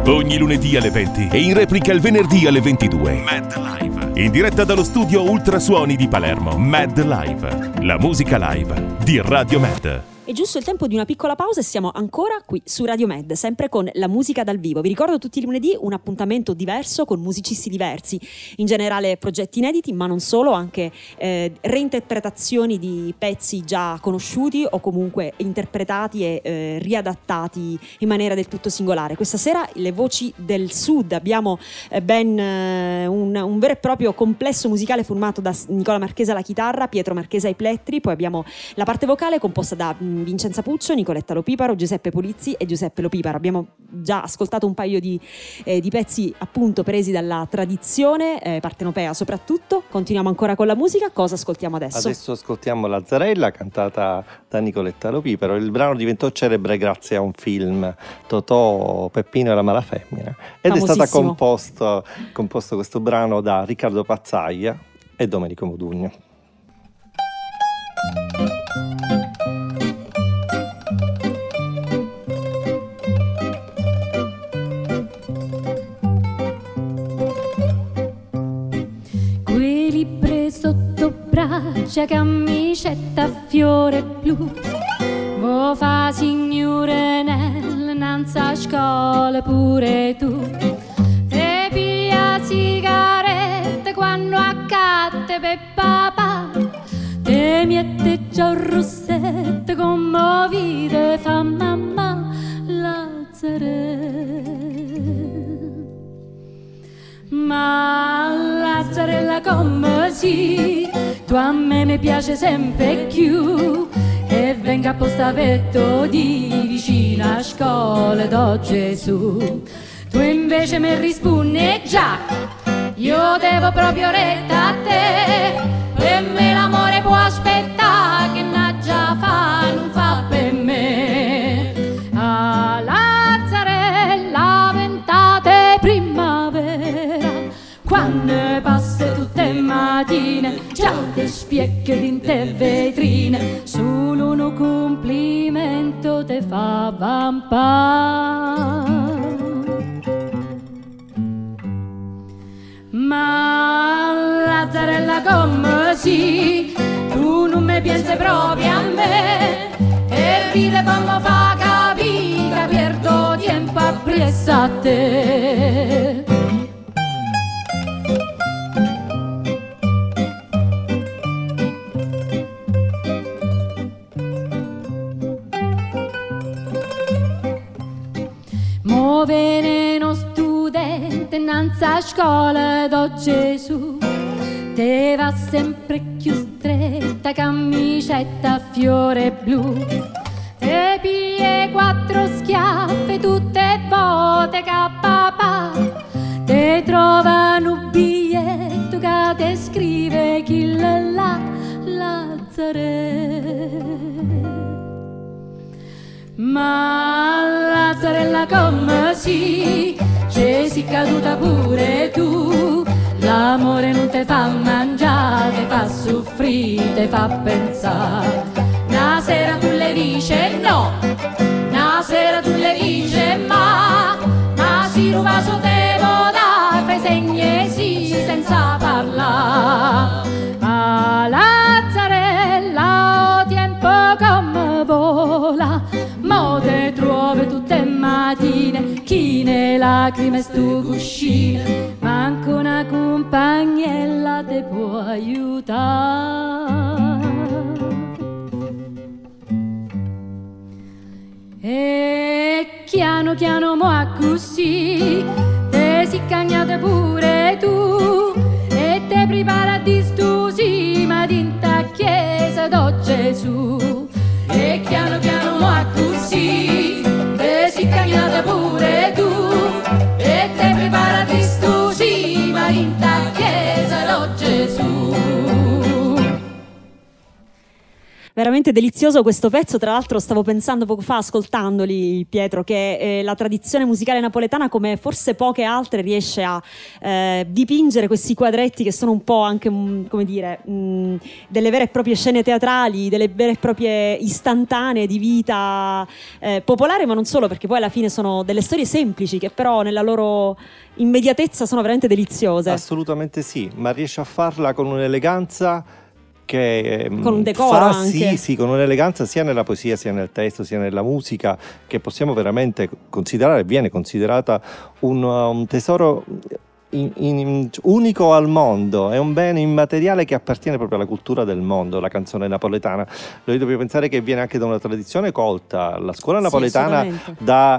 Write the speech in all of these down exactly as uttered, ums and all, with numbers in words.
Ogni lunedì alle venti e in replica il venerdì alle ventidue. Mad Live. In diretta dallo studio Ultrasuoni di Palermo. Mad Live. La musica live di Radio Mad. È giusto il tempo di una piccola pausa e siamo ancora qui su Radio Med, sempre con la musica dal vivo. Vi ricordo tutti i lunedì un appuntamento diverso con musicisti diversi, in generale progetti inediti, ma non solo, anche eh, reinterpretazioni di pezzi già conosciuti o comunque interpretati e eh, riadattati in maniera del tutto singolare. Questa sera le voci del sud, abbiamo eh, ben eh, un, un vero e proprio complesso musicale formato da Nicola Marchese alla chitarra, Pietro Marchese ai plettri, poi abbiamo la parte vocale composta da Vincenza Puccio, Nicoletta Lopiparo, Giuseppe Polizzi e Giuseppe Lopiparo. Abbiamo già ascoltato un paio di, eh, di pezzi appunto presi dalla tradizione eh, partenopea soprattutto. Continuiamo ancora con la musica. Cosa ascoltiamo adesso? Adesso ascoltiamo Lazzarella, cantata da Nicoletta Lopiparo. Il brano diventò celebre grazie a un film, Totò, Peppino e la mala femmina, ed è stato composto, composto questo brano da Riccardo Pazzaglia e Domenico Modugno. Camicetta a fiore blu, vo fa signore nel nanza scuola pure tu, te pia sigarette quando accade per papà, te miette già un rossetto commovite fa mamma Lazzarella. Ma Lazzarella come si, tu a me mi piace sempre più, e venga apposta petto di vicino a scuola do Gesù. Tu invece mi rispondi già, io devo proprio retta a te, per me l'amore può aspettare, che n'ha già fa non fa per me. A Lazzarella ventate primavera, quando passa tutte le mattine, già ti spiecchi in te vetrine, solo un complimento te fa vampare. Ma Lazzarella come si, tu non mi pensi proprio a me, e ride come fa capire, perdo tempo appresso a te. Veneno studente innanzi a scuola do Gesù, te va sempre più stretta camicetta a fiore blu, te pie quattro schiaffe tutte volte che papà, te trovano un biglietto che te scrive chi la Lazzarella. Ma Lazzarella come si, ci sei caduta pure tu, l'amore non te fa mangiare, te fa soffrire, te fa pensare. Una sera tu le dice no, una sera tu le dice ma, ma si ruba so te voda, fai segni sì senza parlare. Ma Lazzarella o tempo come vola, mo te trovi tutte le mattine, chi ne lacrime stu cuscino, manco una compagnella te può aiutare. E piano piano mo a così, te si cagnate pure tu, e te prepara di stusi, ma dinta chiesa do Gesù. E piano piano mo a così, te si cagnate pure tu, e te prepara di stusi, ma dinta chiesa do Gesù. Veramente delizioso questo pezzo, tra l'altro stavo pensando poco fa ascoltandoli, Pietro, che eh, la tradizione musicale napoletana come forse poche altre riesce a eh, dipingere questi quadretti che sono un po' anche, mh, come dire, mh, delle vere e proprie scene teatrali, delle vere e proprie istantanee di vita eh, popolare, ma non solo, perché poi alla fine sono delle storie semplici che però nella loro immediatezza sono veramente deliziose. Assolutamente sì, ma riesce a farla con un'eleganza che con un decoro fa, anche. Sì, sì, con un'eleganza sia nella poesia, sia nel testo, sia nella musica, che possiamo veramente considerare, viene considerata un, un tesoro in, in, unico al mondo, è un bene immateriale che appartiene proprio alla cultura del mondo, la canzone napoletana. Noi dobbiamo pensare che viene anche da una tradizione colta. La scuola napoletana sì, dà,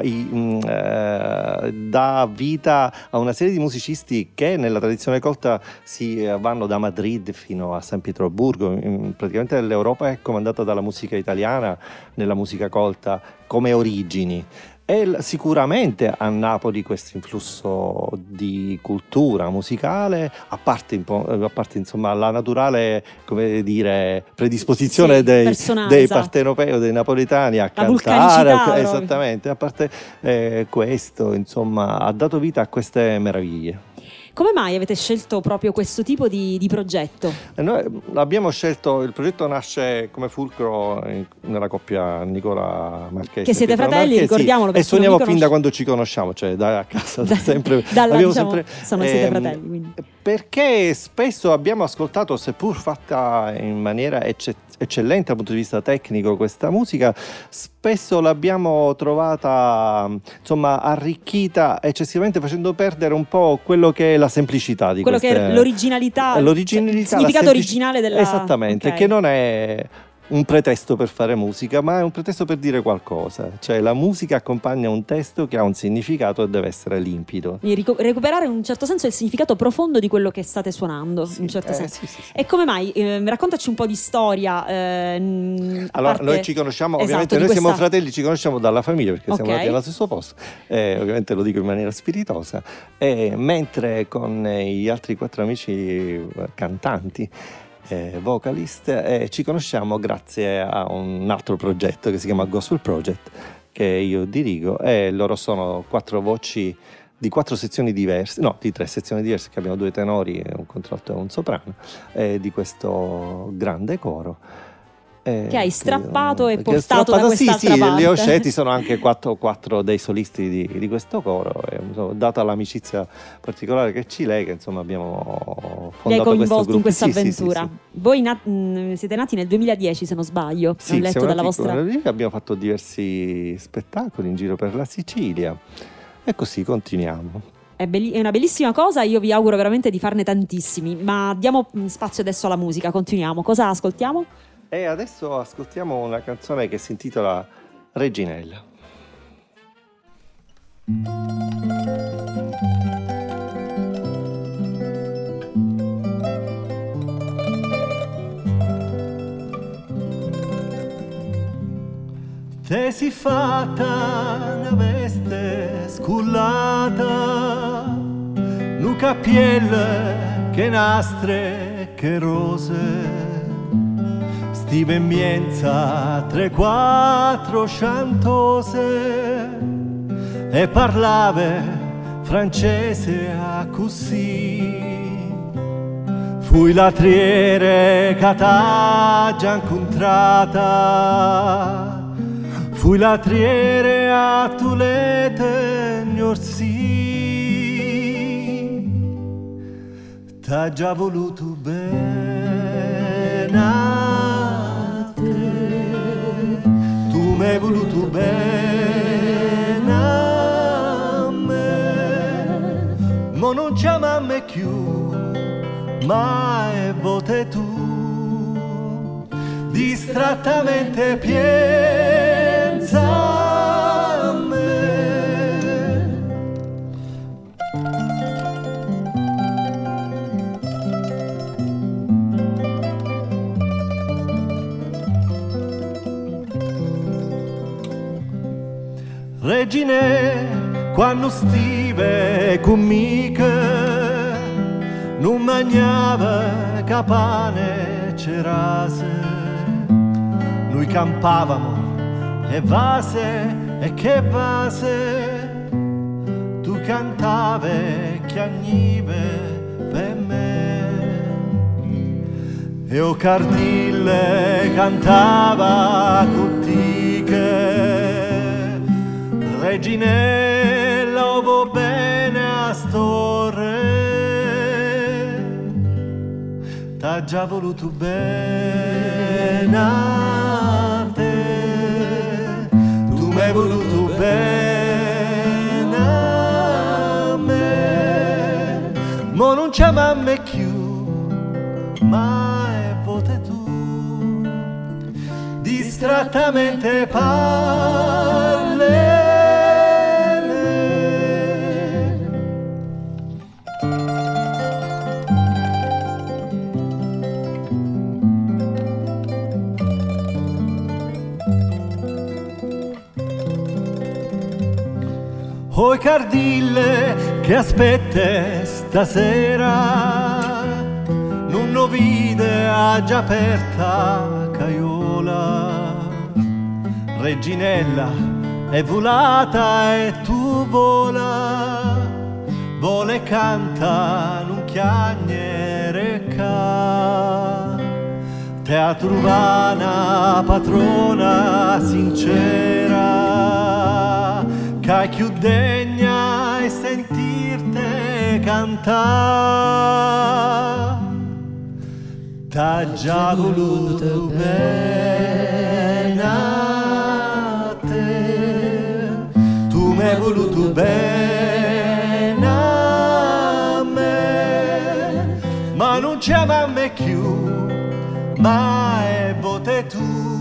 eh, dà vita a una serie di musicisti che nella tradizione colta si vanno da Madrid fino a San Pietroburgo. In, praticamente l'Europa è comandata dalla musica italiana nella musica colta come origini. E sicuramente a Napoli questo influsso di cultura musicale, a parte, a parte insomma la naturale, come dire, predisposizione sì, dei, dei esatto. partenopei o dei napoletani a la cantare, esattamente, a parte eh, questo, insomma, ha dato vita a queste meraviglie. Come mai avete scelto proprio questo tipo di, di progetto? E noi abbiamo scelto, il progetto nasce come fulcro nella coppia Nicola Marchesi. Che siete fratelli, Marchesi, ricordiamolo. E suoniamo fin da quando ci conosciamo, cioè da casa, da sempre. Dalla, diciamo, sempre sono, siete ehm, fratelli. Quindi. Perché spesso abbiamo ascoltato, seppur fatta in maniera eccezionale, eccellente dal punto di vista tecnico questa musica, spesso l'abbiamo trovata insomma arricchita eccessivamente, facendo perdere un po' quello che è la semplicità di quello queste... che è l'originalità, l'originalità cioè, il significato semplici... originale della... Esattamente, okay. Che non è un pretesto per fare musica, ma è un pretesto per dire qualcosa. Cioè la musica accompagna un testo che ha un significato e deve essere limpido. Quindi recuperare in un certo senso il significato profondo di quello che state suonando, sì, in un certo eh, senso. sì, sì, sì. E come mai? Eh, raccontaci un po' di storia. Eh, allora, parte... noi ci conosciamo, esatto, ovviamente noi questa... siamo fratelli, ci conosciamo dalla famiglia perché okay. siamo nati allo stesso posto, eh, ovviamente lo dico in maniera spiritosa, eh, mentre con gli altri quattro amici cantanti, Eh, vocalist, eh, ci conosciamo grazie a un altro progetto che si chiama Gospel Project, che io dirigo, e loro sono quattro voci di quattro sezioni diverse, no, di tre sezioni diverse, che abbiamo due tenori, un contralto e un soprano, eh, di questo grande coro. Eh, che hai strappato che, e portato strappato, da quest'altra sì, sì, parte. Li ho scelti, sono anche quattro, quattro dei solisti di, di questo coro, e, insomma, data l'amicizia particolare che ci lega, insomma, abbiamo fondato questo gruppo. in questa sì, avventura. Sì, sì, sì. Voi nat- mh, siete nati nel duemiladieci, se non sbaglio, sì, ho letto dalla vostra... Abbiamo fatto diversi spettacoli in giro per la Sicilia e così continuiamo. È, belli- è una bellissima cosa, io vi auguro veramente di farne tantissimi, ma diamo spazio adesso alla musica, continuiamo. Cosa ascoltiamo? E adesso ascoltiamo una canzone che si intitola Reginella. Te si fatta una veste scullata, nu cappielle che nastre che rose, stive in mienza tre quattro chantose e parlave francese a così. Fui latriere catà già incontrata, fui latriere a tulete gnorsi, t'ha già voluto bene. M'hai voluto bene a me, ma non chiamami più, ma è vote tu, distrattamente pensa a me. Regine, quando stive con mica, non mangiava capane cerase, noi campavamo e vase e che vase, tu cantavi chiagnive per me, e o Cardille cantava cuttiche, Reginella ovo bene a storre, t'ha già voluto bene a te, tu m'hai voluto bene a me, mo non c'è mamma più, ma è vote tu, distrattamente parli. Oi Cardille che aspette stasera, non lo vide ha già aperta caiola, Reginella è volata e tu vola, vola e canta un chiagnere ca, teatro vana patrona sincera, che più degna è sentirte cantare, t'ha già voluto bene a te, tu m'hai voluto bene a me, ma non c'è mamma più, ma è vote tu,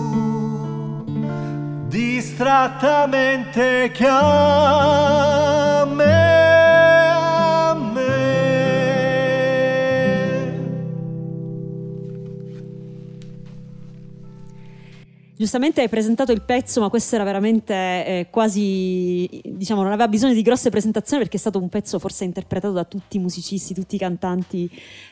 distrattamente che a me, a me. Giustamente hai presentato il pezzo, ma questo era veramente eh, quasi, diciamo, non aveva bisogno di grosse presentazioni, perché è stato un pezzo forse interpretato da tutti i musicisti, tutti i cantanti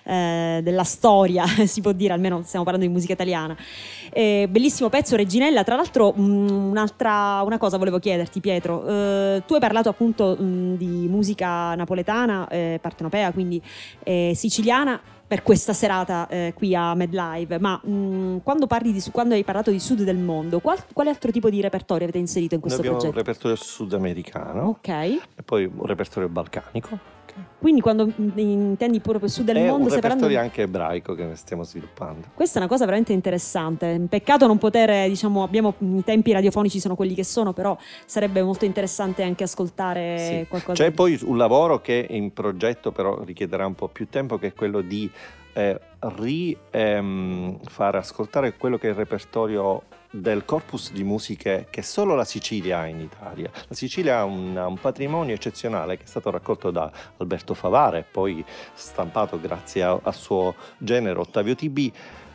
eh, della storia, si può dire, almeno stiamo parlando di musica italiana. Eh, bellissimo pezzo, Reginella. Tra l'altro mh, un'altra una cosa volevo chiederti, Pietro, eh, tu hai parlato appunto mh, di musica napoletana, eh, partenopea, quindi eh, siciliana, per questa serata eh, qui a MedLive, ma mh, quando, parli di, quando hai parlato di sud del mondo, qual, quale altro tipo di repertorio avete inserito in questo Noi abbiamo progetto? un repertorio sudamericano, Ok. E poi un repertorio balcanico. Quindi quando intendi proprio sud del è mondo, un stai repertorio parlando... anche ebraico che stiamo sviluppando. Questa è una cosa veramente interessante. Peccato non poter, diciamo, abbiamo i tempi radiofonici sono quelli che sono, però sarebbe molto interessante anche ascoltare Sì. qualcosa. C'è poi un lavoro che è in progetto, però richiederà un po' più tempo, che è quello di eh, ri ehm, far ascoltare quello che è il repertorio del corpus di musiche che solo la Sicilia ha in Italia. La Sicilia ha un, un patrimonio eccezionale che è stato raccolto da Alberto Favara e poi stampato grazie a- al suo genero Ottavio T B,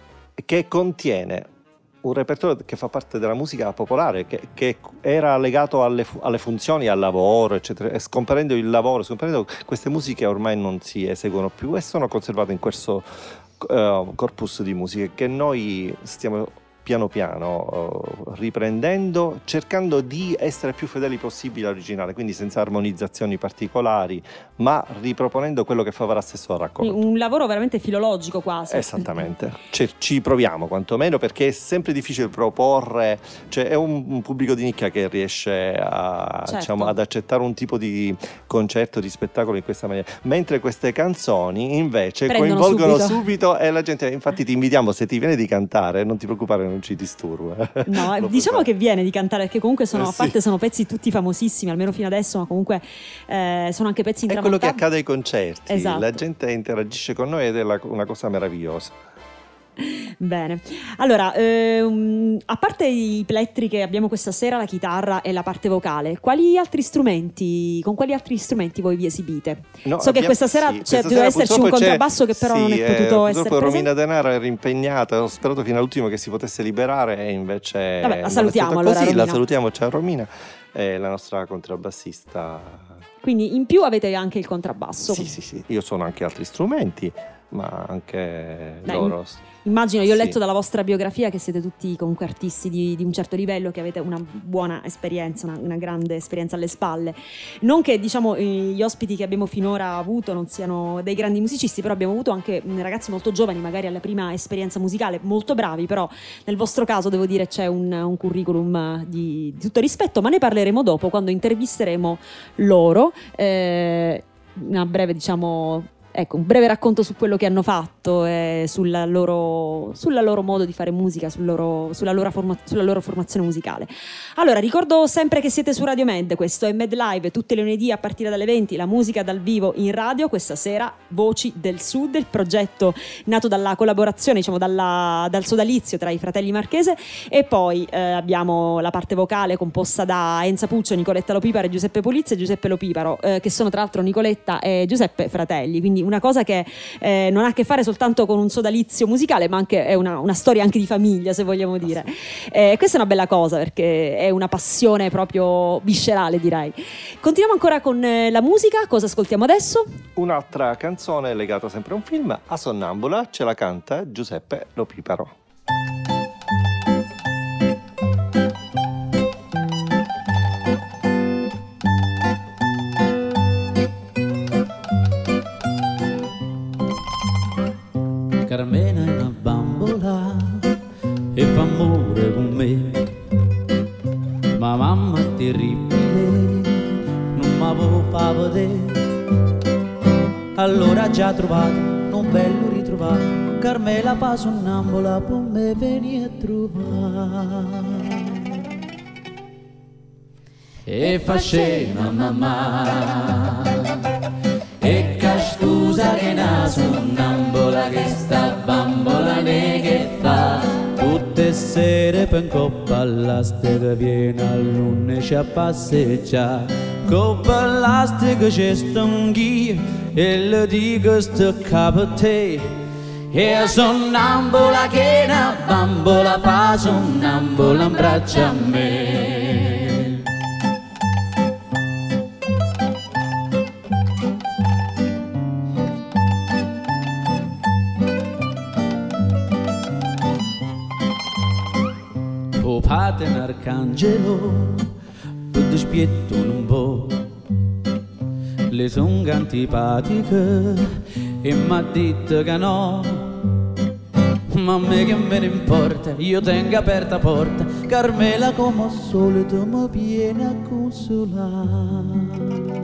che contiene un repertorio che fa parte della musica popolare, che, che era legato alle, fu- alle funzioni, al lavoro, eccetera. E scomparendo il lavoro, scomparendo queste musiche ormai non si eseguono più e sono conservate in questo uh, corpus di musiche che noi stiamo piano piano uh, riprendendo, cercando di essere più fedeli possibile all'originale, quindi senza armonizzazioni particolari, ma riproponendo quello che Favara stesso ha raccolto. Un lavoro veramente filologico quasi. Esattamente, ci, ci proviamo quantomeno, perché è sempre difficile proporre, cioè è un, un pubblico di nicchia che riesce a, Certo. diciamo, ad accettare un tipo di concerto, di spettacolo in questa maniera, mentre queste canzoni invece Prendono coinvolgono subito. subito. E la gente, infatti ti invitiamo, se ti viene di cantare, non ti preoccupare, non ci disturba. No, Lo diciamo puoi che viene di cantare, perché comunque sono, Eh, a parte sì. sono pezzi tutti famosissimi, almeno fino adesso, ma comunque eh, sono anche pezzi fare. È quello che intramontabili. accade ai concerti, Esatto. la gente interagisce con noi ed è la- una cosa meravigliosa. Bene, allora, ehm, a parte i plettri che abbiamo questa sera, la chitarra e la parte vocale, quali altri strumenti, con quali altri strumenti voi vi esibite? No, so che abbiamo- questa sera sì, c'è, questa deve sera esserci un purtroppo c'è- contrabbasso che però sì, non è eh, potuto essere purtroppo presente. Romina Denaro era impegnata, ho sperato fino all'ultimo che si potesse liberare e invece Vabbè, la non è salutiamo stato allora, così. Romina. La salutiamo, ciao Romina, è la nostra contrabbassista. Quindi in più avete anche il contrabbasso. Sì, sì, sì, io suono anche altri strumenti, ma anche Dai, loro. Immagino, io ho sì. letto dalla vostra biografia che siete tutti comunque artisti di, di un certo livello, che avete una buona esperienza, una, una grande esperienza alle spalle. Non che diciamo gli ospiti che abbiamo finora avuto non siano dei grandi musicisti, però abbiamo avuto anche ragazzi molto giovani, magari alla prima esperienza musicale, molto bravi, però nel vostro caso devo dire c'è un, un curriculum di, di tutto rispetto, ma ne parleremo dopo quando intervisteremo loro. Eh, una breve diciamo... Ecco, un breve racconto su quello che hanno fatto e sulla loro, sulla loro modo di fare musica, sul loro, sulla, loro forma, sulla loro formazione musicale. Allora, ricordo sempre che siete su Radio Med, questo è Med Live, tutte le lunedì a partire dalle venti, la musica dal vivo in radio. Questa sera Voci del Sud, il progetto nato dalla collaborazione, diciamo dalla, dal sodalizio tra i fratelli Marchese, e poi eh, abbiamo la parte vocale composta da Enza Puccio, Nicoletta Lopiparo e Giuseppe Pulizzi e Giuseppe Lopiparo, eh, che sono tra l'altro Nicoletta e Giuseppe fratelli, quindi una cosa che eh, non ha a che fare soltanto con un sodalizio musicale, ma anche è una, una storia anche di famiglia, se vogliamo dire. Eh, questa è una bella cosa perché è una passione proprio viscerale, direi. Continuiamo ancora con eh, la musica. Cosa ascoltiamo adesso? Un'altra canzone legata sempre a un film, A Sonnambula, ce la canta Giuseppe Lopiparo. Carmena è una bambola e fa amore con me, ma mamma è terribile, non m'avevo fa vedere. Allora già trovato, un bello ritrovato, Carmela fa sonnambola, per me veni a trovare. E fa scena mamma, e che scusa che na sonnambola, che sta bambola ne che fa. Tutte sere per coppa all'astica viene a luna ci a passeggiare. Coppa all'astica c'è stanghia e le dico sto capo a te. E sonnambola che na bambola fa sonnambola in braccio a me. Padre un arcangelo, tutto spietto un po', le son antipatiche e m'ha detto che no, ma a me che me ne importa, io tengo aperta porta, Carmela come al solito mi viene a consolare.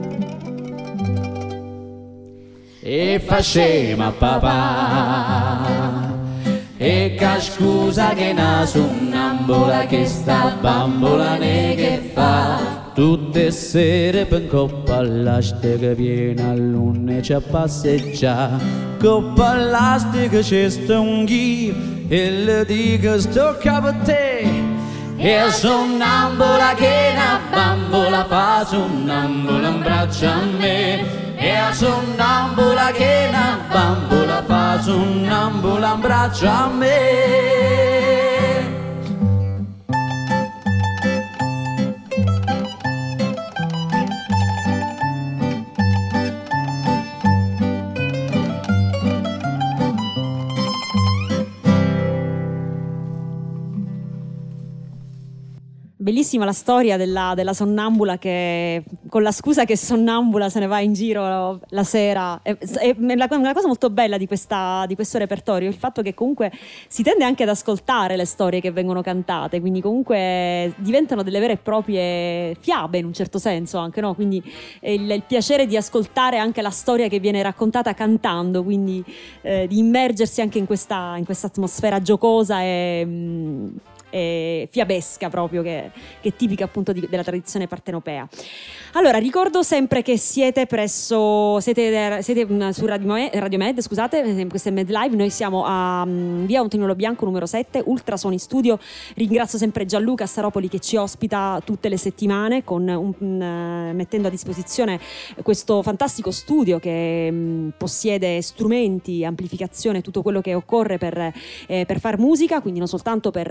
E fa scema papà, e che scusa che na sonnambola, che sta bambola ne che fa. Tutte sere per coppa all'astica viene a luna e ci a passeggiare. Coppa all'astica c'è sta un ghio e le dico sto capo a te. E sonnambola che na bambola fa sonnambola in braccio a me. E a sonnambola che na bambola fa sonnambola in braccio a me. Bellissima la storia della, della sonnambula che con la scusa che sonnambula se ne va in giro la sera. È, è una cosa molto bella di, questa, di questo repertorio, il fatto che comunque si tende anche ad ascoltare le storie che vengono cantate, quindi comunque diventano delle vere e proprie fiabe in un certo senso anche, no? Quindi il, il piacere di ascoltare anche la storia che viene raccontata cantando, quindi eh, di immergersi anche in questa, in questa atmosfera giocosa e... Mh, E fiabesca proprio, che, che è tipica appunto di, della tradizione partenopea. Allora, ricordo sempre che siete presso siete, siete su Radio, Radio Med, scusate, questo è Med Live, noi siamo a um, via Antonio Bianco numero sette, Ultrasuoni Studio. Ringrazio sempre Gianluca Staropoli che ci ospita tutte le settimane con un, un, mettendo a disposizione questo fantastico studio che um, possiede strumenti, amplificazione, tutto quello che occorre per, eh, per far musica, quindi non soltanto per le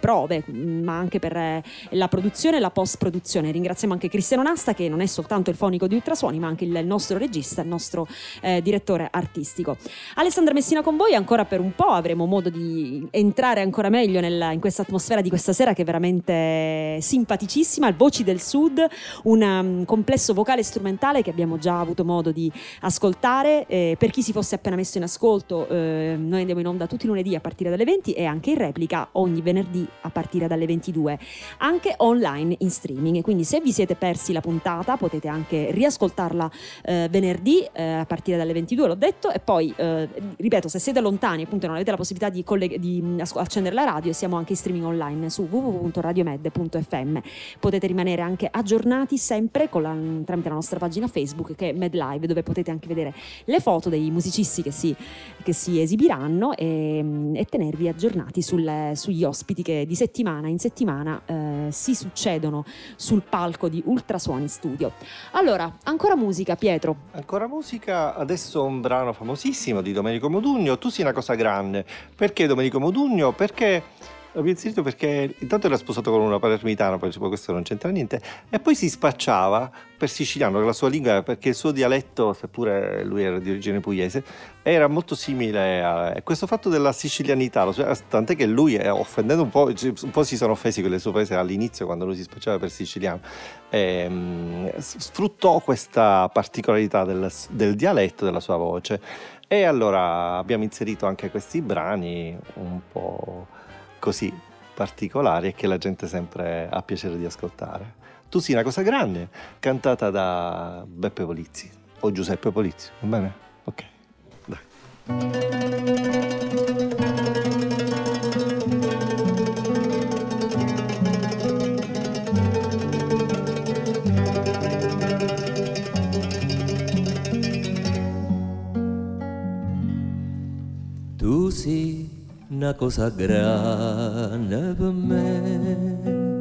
prove, ma anche per eh, la produzione e la post-produzione. Ringraziamo anche Cristiano Nasta, che non è soltanto il fonico di Ultrasuoni, ma anche il, il nostro regista, il nostro eh, direttore artistico. Alessandra Messina con voi ancora per un po', avremo modo di entrare ancora meglio nella, in questa atmosfera di questa sera, che è veramente simpaticissima. Il Voci del Sud, un um, complesso vocale e strumentale che abbiamo già avuto modo di ascoltare. Eh, per chi si fosse appena messo in ascolto, eh, noi andiamo in onda tutti i lunedì a partire dalle venti e anche in replica ogni venerdì a partire dalle ventidue, anche online in streaming. E quindi se vi siete persi la puntata potete anche riascoltarla eh, venerdì eh, a partire dalle ventidue, l'ho detto. E poi eh, ripeto, se siete lontani appunto non avete la possibilità di, colleg- di accendere la radio, siamo anche in streaming online su w w w punto radiomed punto f m. Potete rimanere anche aggiornati sempre con la, tramite la nostra pagina Facebook, che è Med Live, dove potete anche vedere le foto dei musicisti che si, che si esibiranno e, e tenervi aggiornati sul, sugli ospiti che di settimana in settimana eh, si succedono sul palco di Ultrasuoni Studio. Allora, ancora musica, Pietro. Ancora musica, adesso un brano famosissimo di Domenico Modugno, Tu sei una cosa grande. Perché Domenico Modugno? Perché l'ho inserito perché intanto era sposato con una palermitana, poi questo non c'entra niente, e poi si spacciava per siciliano, la sua lingua, perché il suo dialetto, seppure lui era di origine pugliese, era molto simile a questo fatto della sicilianità, tant'è che lui, offendendo un po', un po' si sono offesi con le sue paese all'inizio quando lui si spacciava per siciliano, e, sfruttò questa particolarità del, del dialetto della sua voce. E allora abbiamo inserito anche questi brani un po' così particolari e che la gente sempre ha piacere di ascoltare. Tu sei una cosa grande, cantata da Beppe Polizzi o Giuseppe Polizzi, va bene? Ok, dai. Tu sei una cosa grande per me,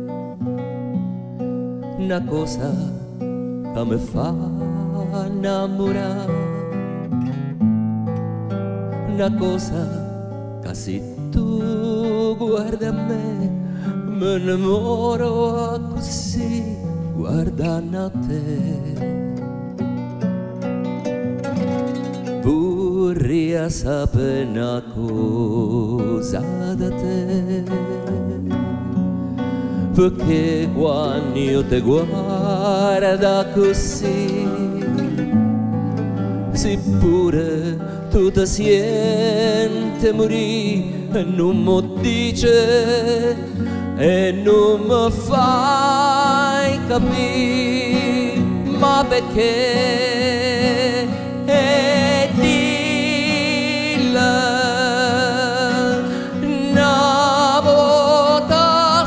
una cosa che mi fa innamorare, una cosa che se tu guardi a me mi innamoro così guardando a te. Vorrei sapere una cosa da te, perché quando io ti guardo così, seppure tu ti senti morire e non mi dice e non mi fai capire, ma perché? E dilla una volta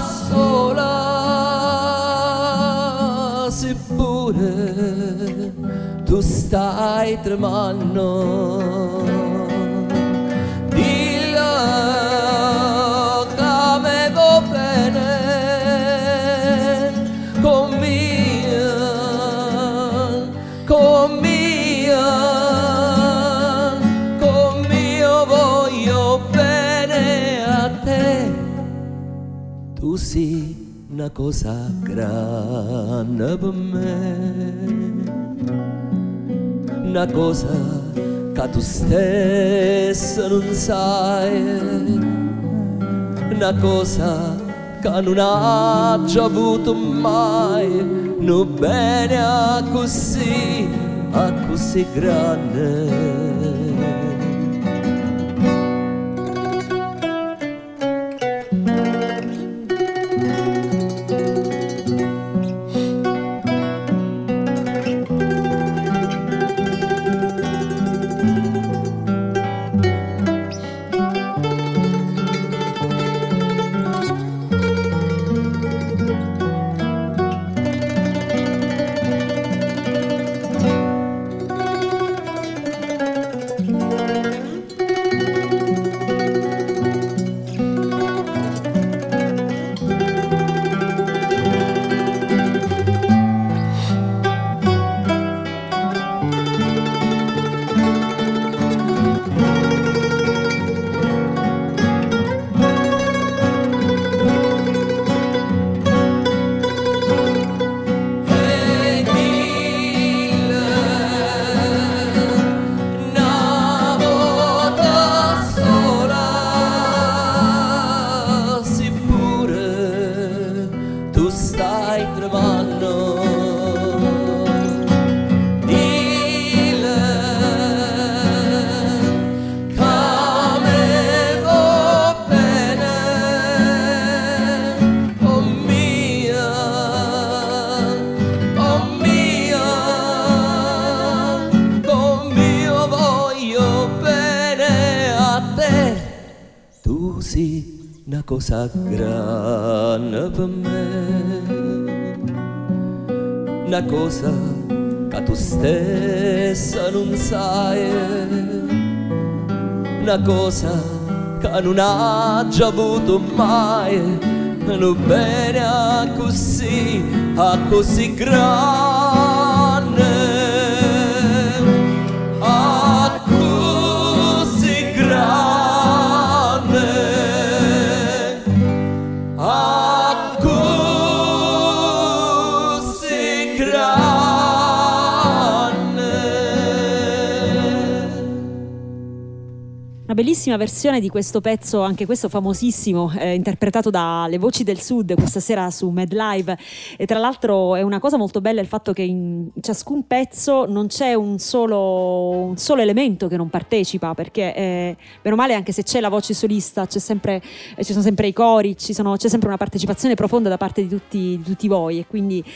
sola, seppure tu stai tremando, dilla che me va bene con mia, con mia. Tu sei una cosa grande per me, una cosa che tu stessa non sai, una cosa che non ha già avuto mai, non bene a così, a così grande. una cosa grande per me, una cosa che tu stessa non sai, una cosa che non ha già avuto mai, non bene a così, a così grande, a così grande, a così grande. Una bellissima versione di questo pezzo, anche questo famosissimo, eh, interpretato dalle Voci del Sud questa sera su Mad Live. E tra l'altro è una cosa molto bella il fatto che in ciascun pezzo non c'è un solo, un solo elemento che non partecipa, perché eh, meno male, anche se c'è la voce solista, c'è sempre, eh, ci sono sempre i cori, ci sono, c'è sempre una partecipazione profonda da parte di tutti, di tutti voi, e quindi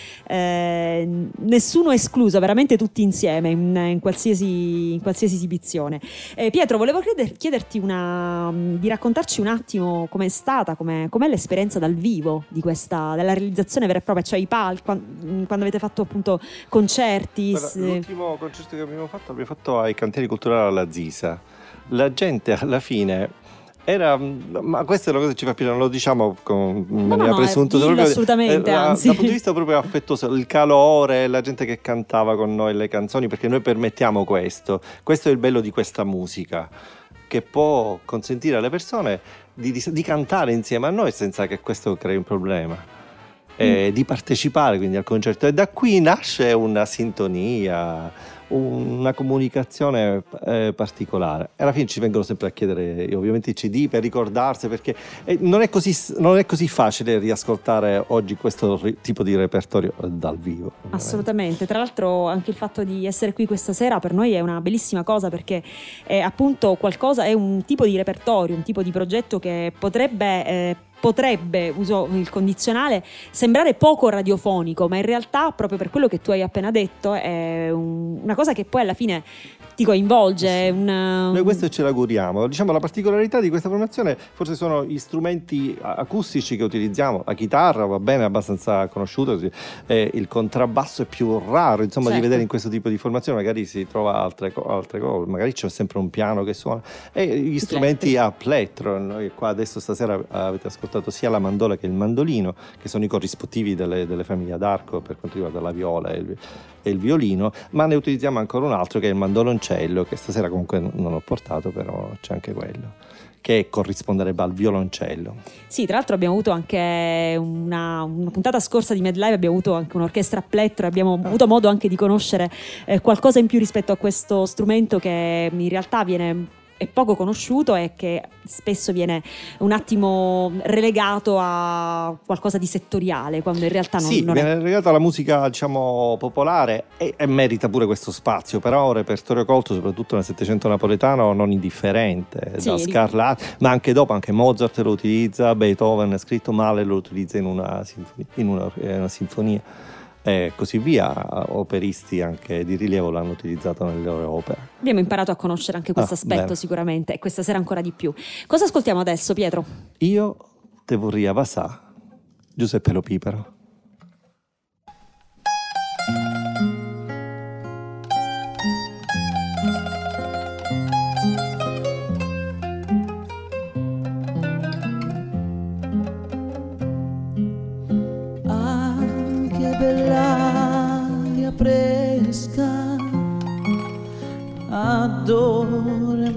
eh, nessuno escluso, veramente tutti insieme in, in, qualsiasi, in qualsiasi esibizione. Eh, Pietro, volevo chieder, chiederti una, di raccontarci un attimo com'è stata, com'è, com'è l'esperienza dal vivo di questa, della realizzazione vera e propria, cioè i palchi, quando, quando avete fatto appunto concerti. Guarda, se... L'ultimo concerto che abbiamo fatto l'abbiamo fatto ai Cantieri Culturali alla Zisa. La gente alla fine era, ma questa è una cosa che ci fa piacere, non lo diciamo con in maniera no, no, presuntuosa, dillo assolutamente, eh, anzi. dal punto di vista proprio affettuoso, il calore, la gente che cantava con noi le canzoni, perché noi permettiamo questo. Questo è il bello di questa musica, che può consentire alle persone di, di, di cantare insieme a noi senza che questo crei un problema, e mm. di partecipare quindi al concerto, e da qui nasce una sintonia, una comunicazione eh, particolare. E alla fine ci vengono sempre a chiedere ovviamente i C D per ricordarsi, perché eh, non è così, non è così facile riascoltare oggi questo ri- tipo di repertorio dal vivo. Ovviamente. Assolutamente, tra l'altro anche il fatto di essere qui questa sera per noi è una bellissima cosa, perché è appunto qualcosa, è un tipo di repertorio, un tipo di progetto che potrebbe eh, potrebbe, uso il condizionale, sembrare poco radiofonico, ma in realtà, proprio per quello che tu hai appena detto, è un, una cosa che poi alla fine ti coinvolge. Una... Noi questo ce l'auguriamo. Diciamo, la particolarità di questa formazione forse sono gli strumenti acustici che utilizziamo. La chitarra va bene, è abbastanza conosciuta, eh, il contrabbasso è più raro, insomma, certo, di vedere in questo tipo di formazione. Magari si trova altre, altre cose, magari c'è sempre un piano che suona, e gli I strumenti plettri. a plettro. Noi qua adesso stasera avete ascoltato sia la mandola che il mandolino, che sono i corrispettivi delle, delle famiglie ad arco per quanto riguarda la viola e il, e il violino, ma ne utilizziamo ancora un altro che è il mandoloncello, che stasera comunque non ho portato, però c'è anche quello, che corrisponderebbe al violoncello. Sì, tra l'altro abbiamo avuto anche una, una puntata scorsa di Mad Live, abbiamo avuto anche un'orchestra a plettro, abbiamo avuto modo anche di conoscere eh, qualcosa in più rispetto a questo strumento che in realtà viene... è poco conosciuto e che spesso viene un attimo relegato a qualcosa di settoriale, quando in realtà non, sì, non viene è. relegato alla musica, diciamo, popolare, e, e merita pure questo spazio, però un repertorio colto, soprattutto nel Settecento napoletano, non indifferente, sì, da Scarlatti, ma anche dopo, anche Mozart lo utilizza, Beethoven è scritto male, lo utilizza in una sinfonia, in una, in una sinfonia. E così via, operisti anche di rilievo l'hanno utilizzato nelle loro opere. Abbiamo imparato a conoscere anche questo ah, aspetto bene. Sicuramente, e questa sera ancora di più. Cosa ascoltiamo adesso, Pietro? Io te vorrei vasà, Giuseppe Lo Pipero. Bell'aria fresca, adore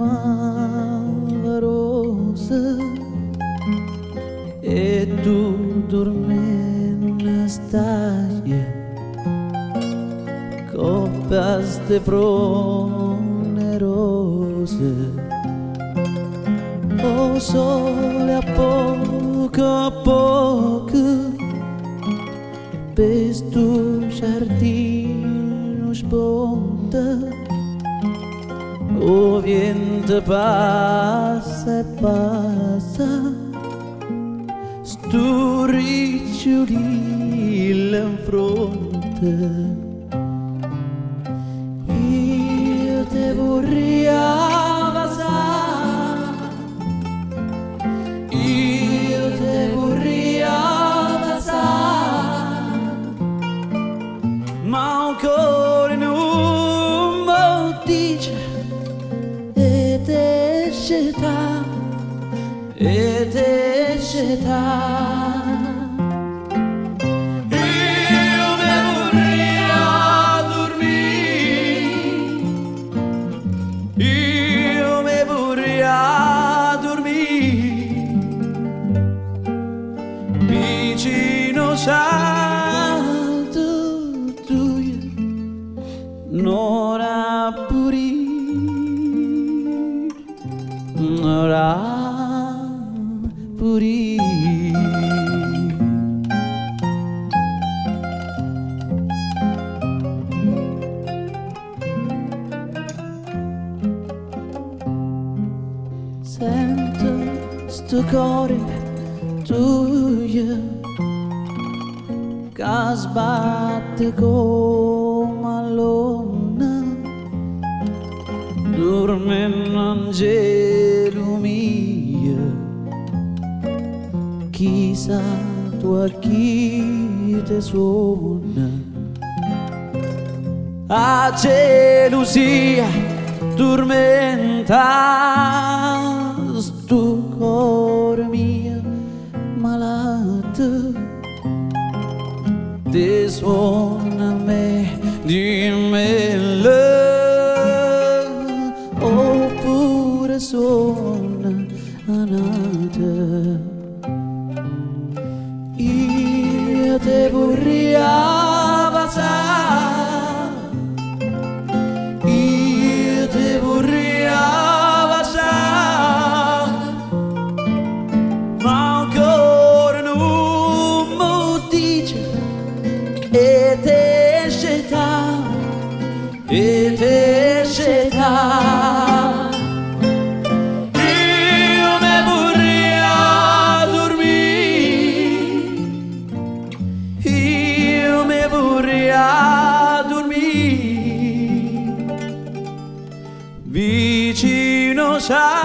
malvarosa, e tu dormi stai, copas de frone rose, o sole a poco a poco. Questo giardino sponda, o vento passa e passa, sto ricciolino in fronte. Io te vorrei avvasare, io dice ed esceta ed esceta. Io me vorrei a dormire, io me vorrei a dormire vicino salto tuo, nora puri, nora puri. Sento sto cuore tuo che sbatte come all'onna, dorme un angelo mio, chissà tu a chi te suona. A gelosia tormenta sto cuore mio malato, te suona me di me oppure suona a nata. Io te vorrei abbassare, io te vorrei abbassare, ma ancora non mi dice e te sceta, e te sceta. Vicino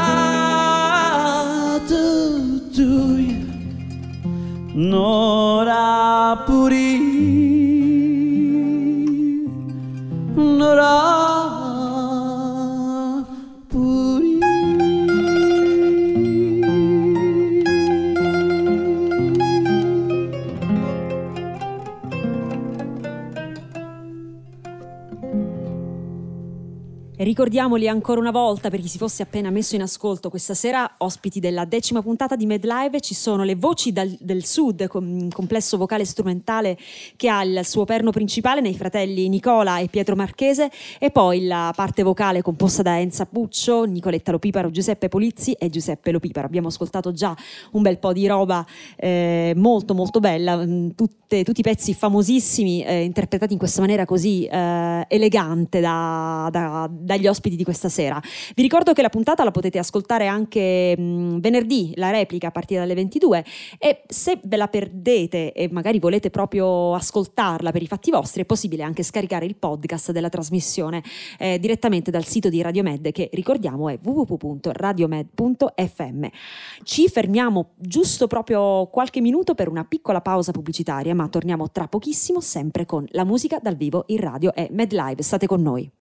salto tuo, nora puri, nora puri. Ricordiamoli ancora una volta per chi si fosse appena messo in ascolto questa sera, ospiti della decima puntata di Mad Live ci sono le voci dal, del Sud, un complesso vocale strumentale che ha il suo perno principale nei fratelli Nicola e Pietro Marchese, e poi la parte vocale composta da Enza Puccio, Nicoletta Lopiparo, Giuseppe Polizzi e Giuseppe Lopiparo. Abbiamo ascoltato già un bel po' di roba eh, molto molto bella, tutte, tutti i pezzi famosissimi eh, interpretati in questa maniera così eh, elegante da, da dagli ospiti di questa sera. Vi ricordo che la puntata la potete ascoltare anche mh, venerdì, la replica a partire dalle ventidue, e se ve la perdete e magari volete proprio ascoltarla per i fatti vostri, è possibile anche scaricare il podcast della trasmissione eh, direttamente dal sito di Radio Med, che ricordiamo è w w w punto radiomed punto f m. Ci fermiamo giusto proprio qualche minuto per una piccola pausa pubblicitaria, ma torniamo tra pochissimo sempre con la musica dal vivo in radio e Mad Live. State con noi.